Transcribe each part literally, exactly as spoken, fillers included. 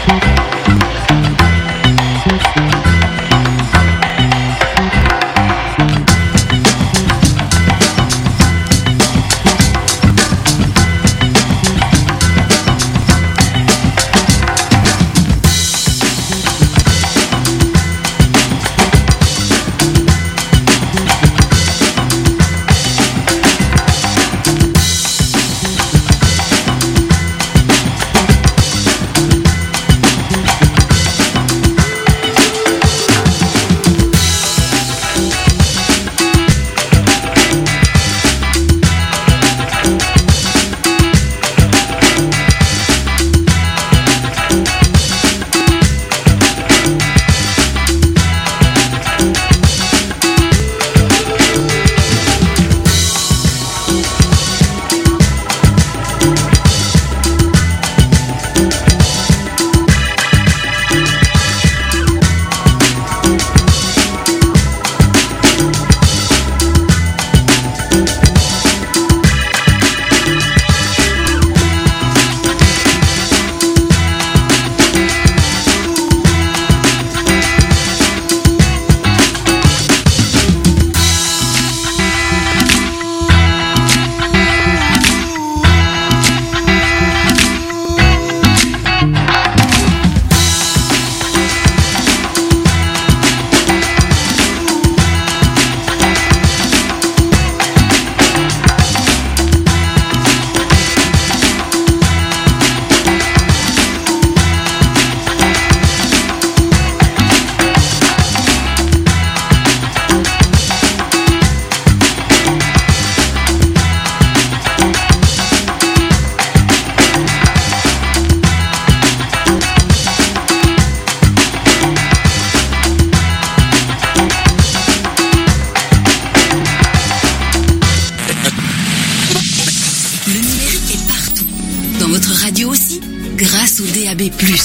grâce au D A B plus.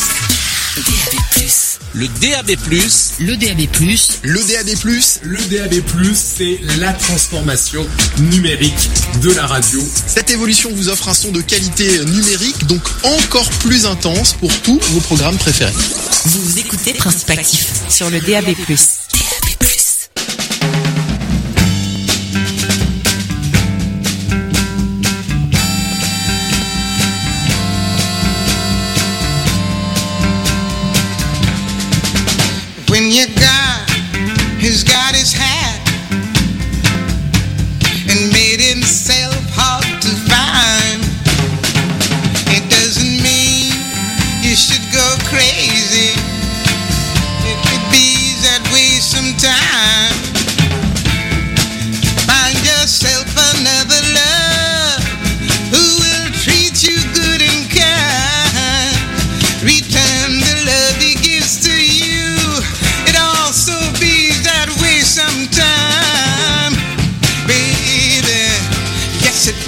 D A B plus. Le D A B plus. Le D A B plus. Le D A B plus. Le D A B plus, c'est la transformation numérique de la radio. Cette évolution vous offre un son de qualité numérique, donc encore plus intense pour tous vos programmes préférés. Vous écoutez Principe Actif sur le D A B plus. D A B plus. When your God has got his hat and made himself hard to find, it doesn't mean you should go crazy. It could be that way sometime. Find yourself another love who will treat you good and kind. Return the love he gives to you. So be that way sometime, baby. Yes, it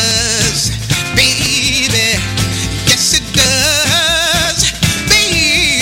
does, baby. Yes, it does, baby.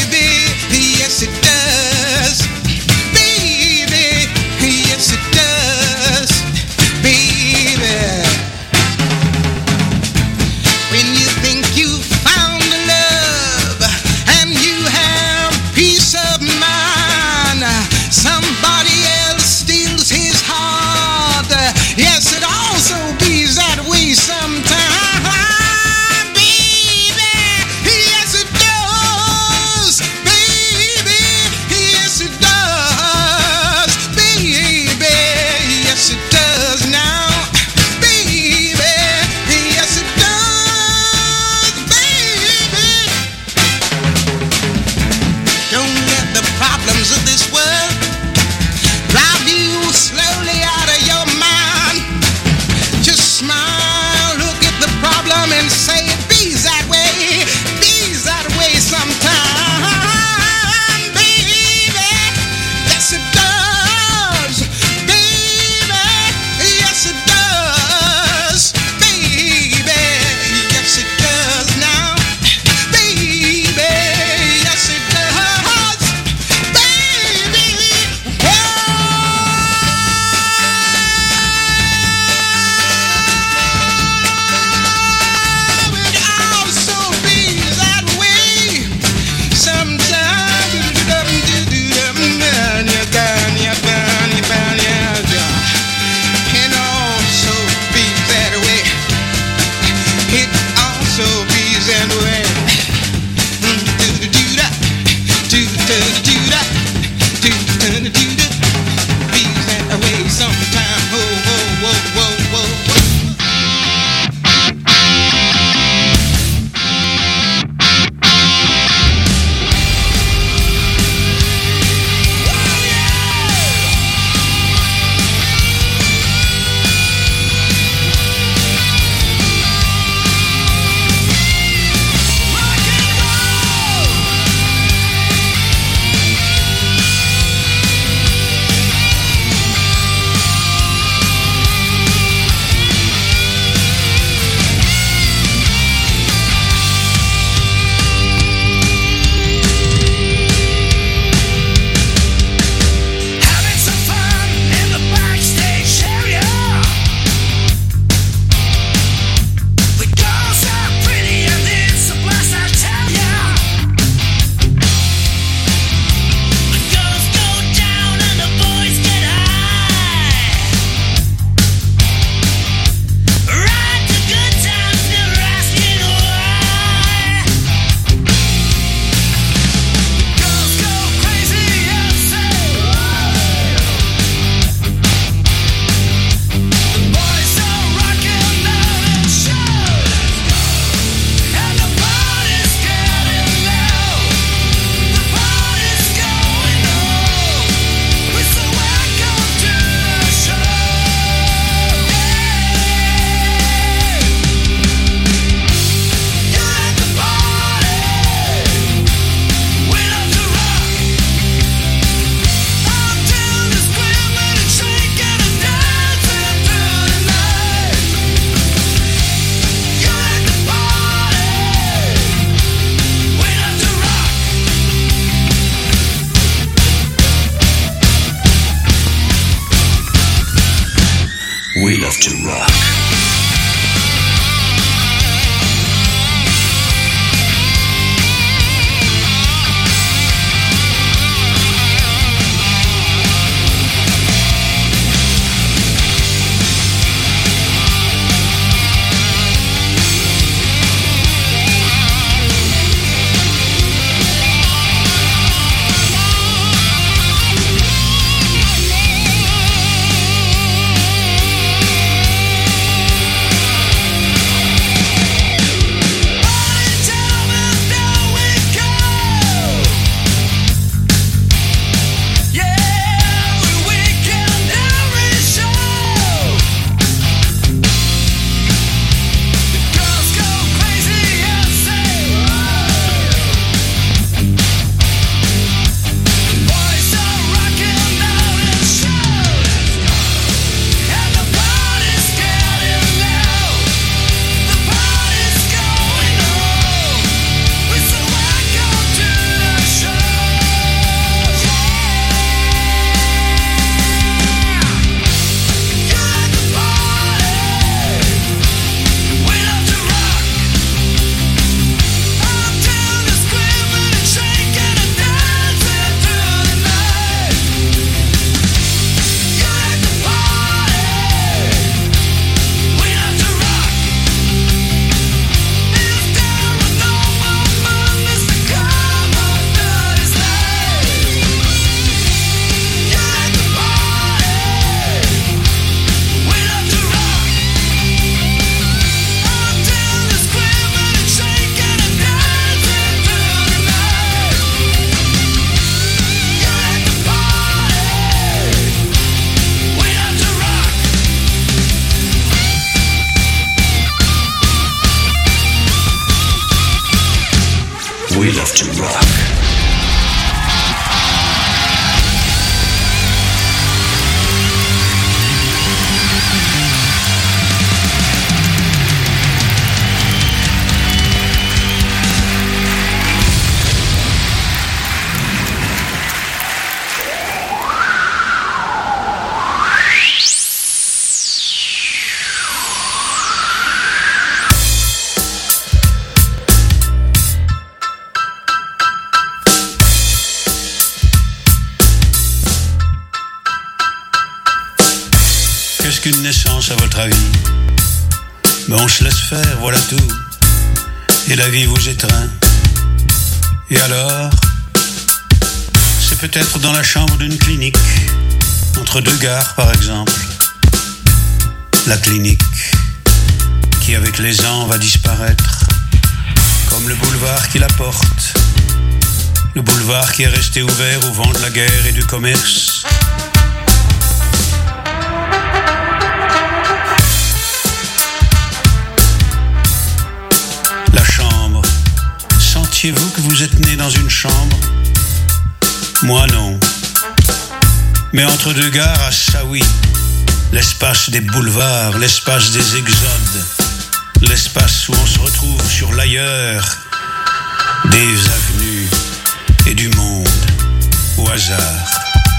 We love to rock. We love to rock. Qu'est-ce qu'une naissance à votre avis? Mais on se laisse faire, voilà tout. Et la vie vous étreint. Et alors, peut-être dans la chambre d'une clinique, entre deux gares par exemple. La clinique qui avec les ans va disparaître, comme le boulevard qui la porte, le boulevard qui est resté ouvert au vent de la guerre et du commerce. La chambre, sentiez-vous que vous êtes né dans une chambre? Moi non. Mais entre deux gares, à Saouy, l'espace des boulevards, l'espace des exodes, l'espace où on se retrouve sur l'ailleurs, des avenues et du monde au hasard.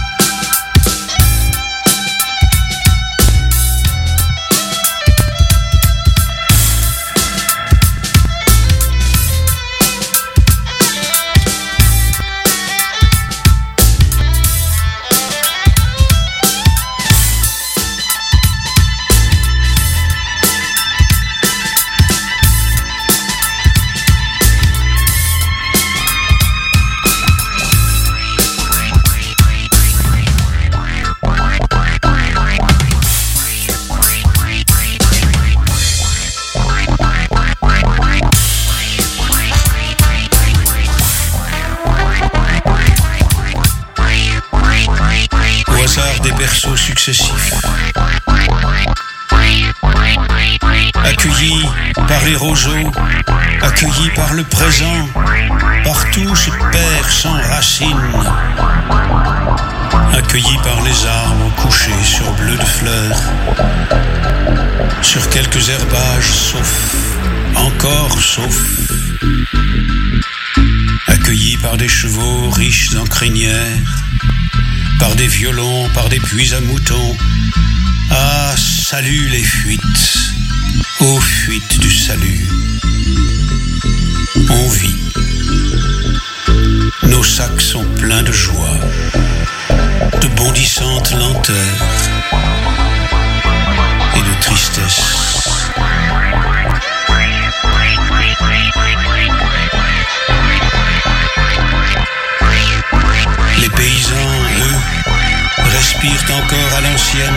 Des berceaux successifs, accueillis par les roseaux, accueillis par le présent, partout se perd sans racines, accueillis par les arbres couchés sur bleu de fleurs, sur quelques herbages saufs, encore saufs, accueillis par des chevaux riches en crinières, par des violons, par des puits à moutons. Ah, salut les fuites, ô fuites du salut. On vit, nos sacs sont pleins de joie, de bondissantes lenteurs et de tristesse. Les paysans, eux, respirent encore à l'ancienne.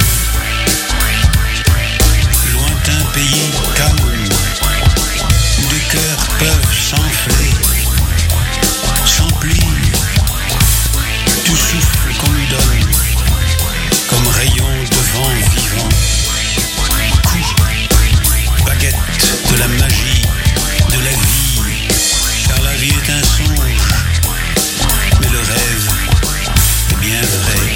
Lointain pays calme, où des cœurs peuvent s'enfler, s'emplir, tout souffle qu'on nous donne, comme rayon de vent vivant. Coup, baguette de la magie, de la vie, car la vie est un songe, mais le rêve est bien vrai.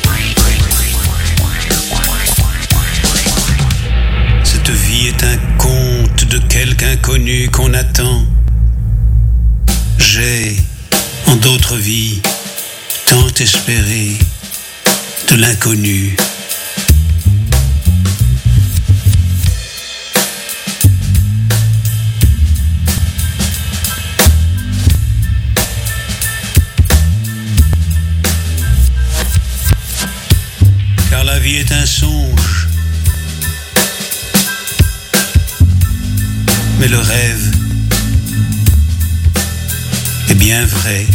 Cette vie est un conte de quelque inconnu qu'on attend. J'ai, en d'autres vies, tant espéré de l'inconnu. Car la vie est un songe, mais le rêve est bien vrai.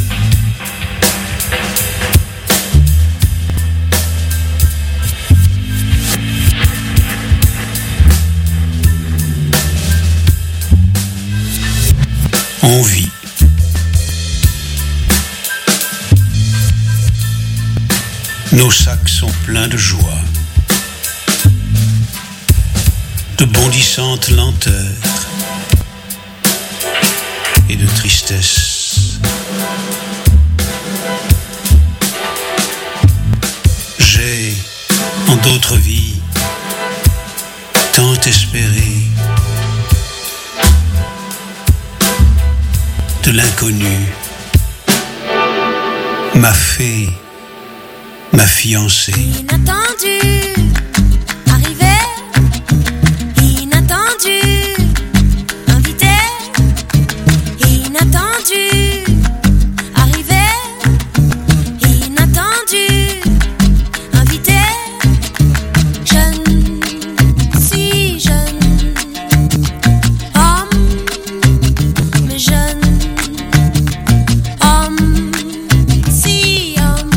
On vit. Nos sacs sont pleins de joie, de bondissantes lenteurs et de tristesse. J'ai, en d'autres vies, tant espéré de l'inconnu. Ma fée, ma fiancée. Inattendu, arrivé, inattendu, invité, inattendu, arrivé, inattendu, invité, jeune, si jeune, homme, mais jeune, homme, si homme.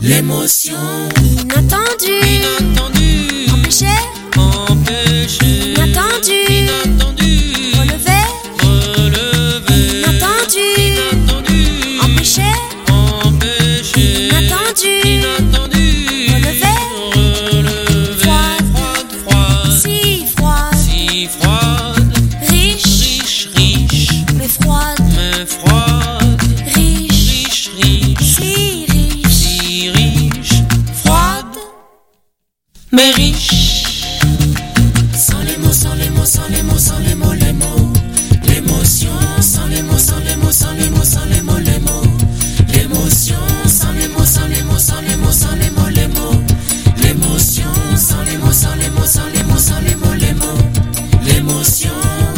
l'émotion Inattendu, inattendue, empêché, empêcher, inattendu, inattendu, relevé, relever, inattendu, inattendu, empêché, empêcher, inattendu, inattendu, relevé, relever, froide, froide, froide, si froide, si froide, riche, riche, riche, mais froide, mais froide, riche, riche, riche, si riche, si riche, froide, mais riche. Sans les mots, sans les mots, sans les mots, sans les mots, les mots. L'émotion, sans les mots, sans les mots, sans les mots, sans les mots, les mots. L'émotion, sans les mots, sans les mots, sans les mots, sans les mots, les mots. L'émotion, sans les mots, sans les mots, sans les mots, sans les mots, les mots. L'émotion.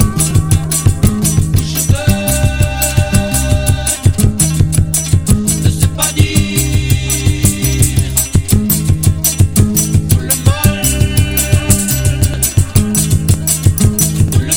Je sais pas dire le mal, le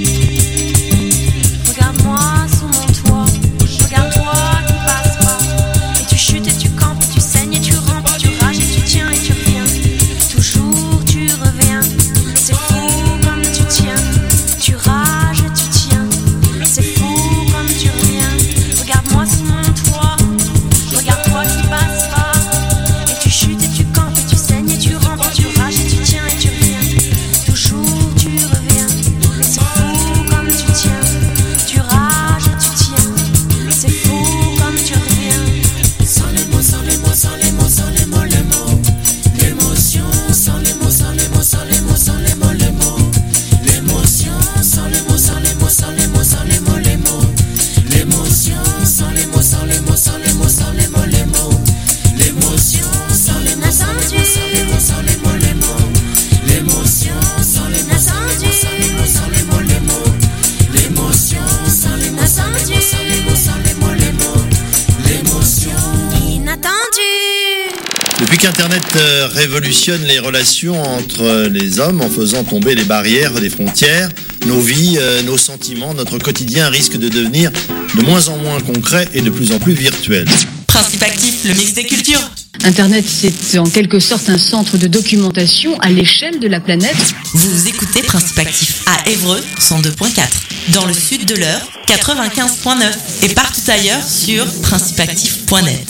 pire. regarde-moi sous mon toit, regarde-toi qui passe pas, et tu chutes et tu campes, et tu saignes et tu rampes, et tu rages et tu tiens et tu reviens, toujours tu reviens, c'est fou comme tu tiens, tu rages et tu tiens, c'est fou comme tu reviens, regarde-moi sous mon toit, regarde-toi qui passe pas, et tu chutes et tu campes, et tu saignes et tu rampes, et tu rages et tu tiens et tu reviens, toujours tu reviens, c'est fou comme tu tiens, tu rages et tu tiens, c'est fou comme tu reviens. Sans les mots, sans les mots, sans les mots, sans les mots, les mots. L'émotion, sans les mots, sans les mots, sans les mots, sans les mots, les mots. L'émotion, sans les mots, sans les mots, sans les mots, sans les mots, les mots. L'émotion, sans les mots, sans les mots, sans les mots, sans les mots, les mots. L'émotion, sans les mots, sans les mots, sans les mots, sans les mots, les mots. L'émotion, sans les mots, sans les mots, sans les mots, sans les mots, les mots. L'émotion, sans les mots, sans les mots, sans les mots, sans les mots, les mots. L'émotion. Inattendu. Depuis qu'Internet euh, révolutionne les relations entre euh, les hommes en faisant tomber les barrières des frontières, nos vies, euh, nos sentiments, notre quotidien risquent de devenir de moins en moins concrets et de plus en plus virtuels. Principe actif, le mix des cultures. Internet, c'est en quelque sorte un centre de documentation à l'échelle de la planète. Vous écoutez Principe actif à Évreux cent deux point quatre, dans le sud de l'Eure quatre-vingt-quinze point neuf et partout ailleurs sur principe actif point net.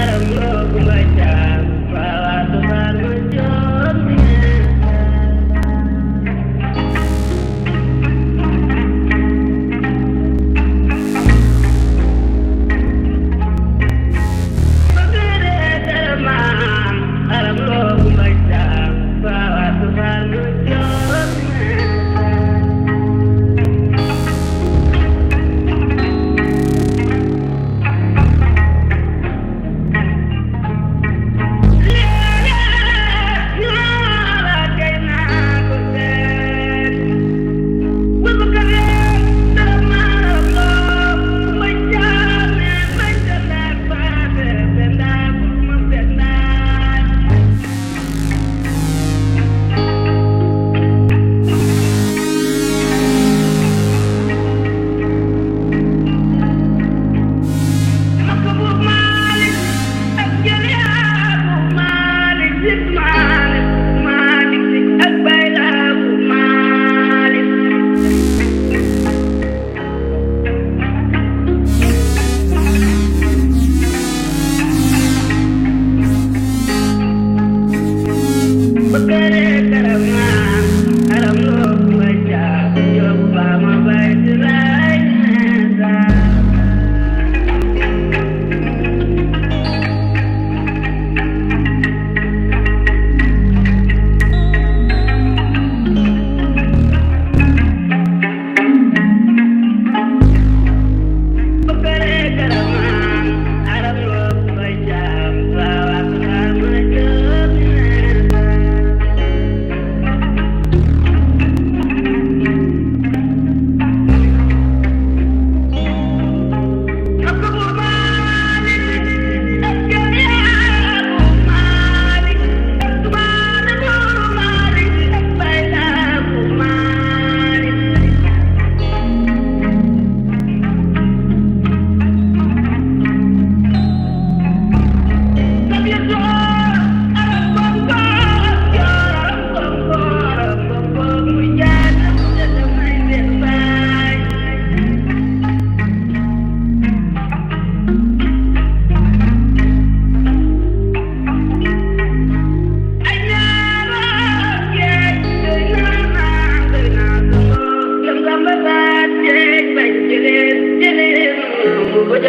Alam mo kung ba't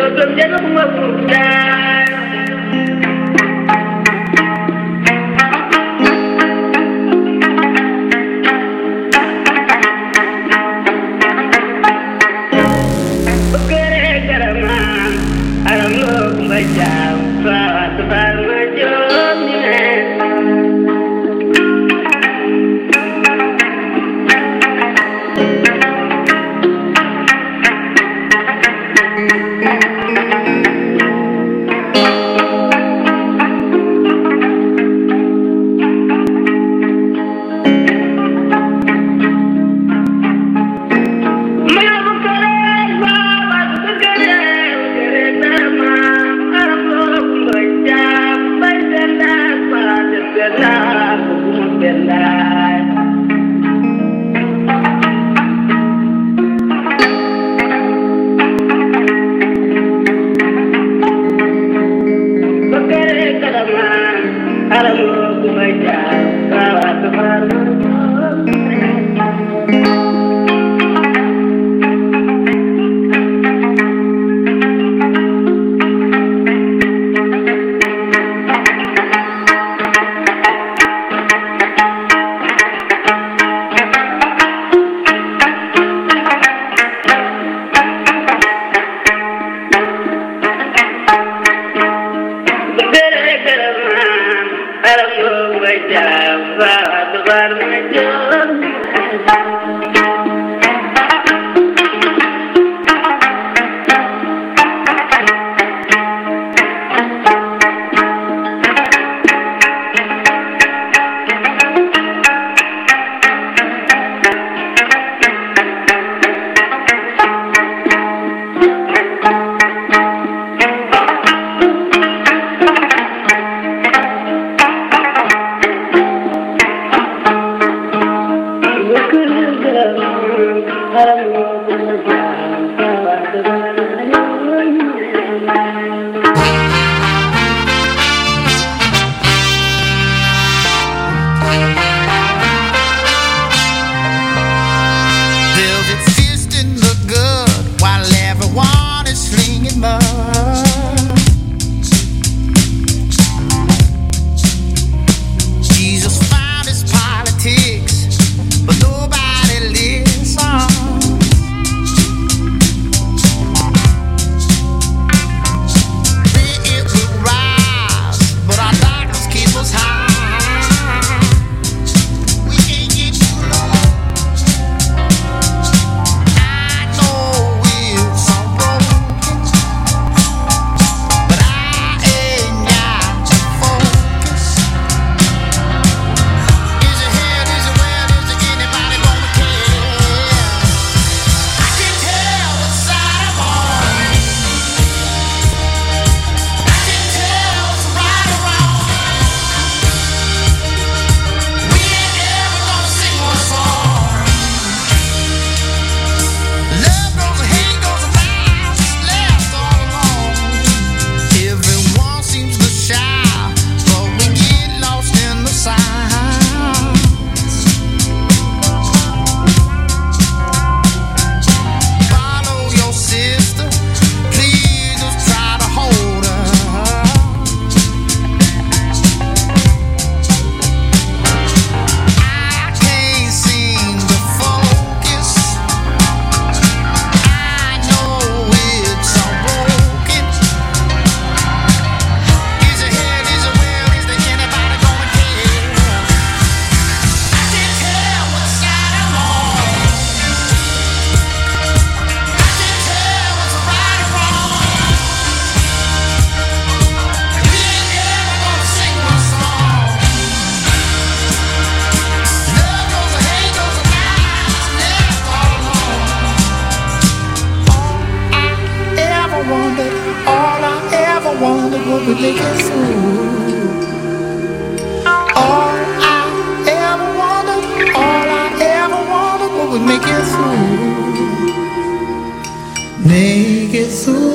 Make it through.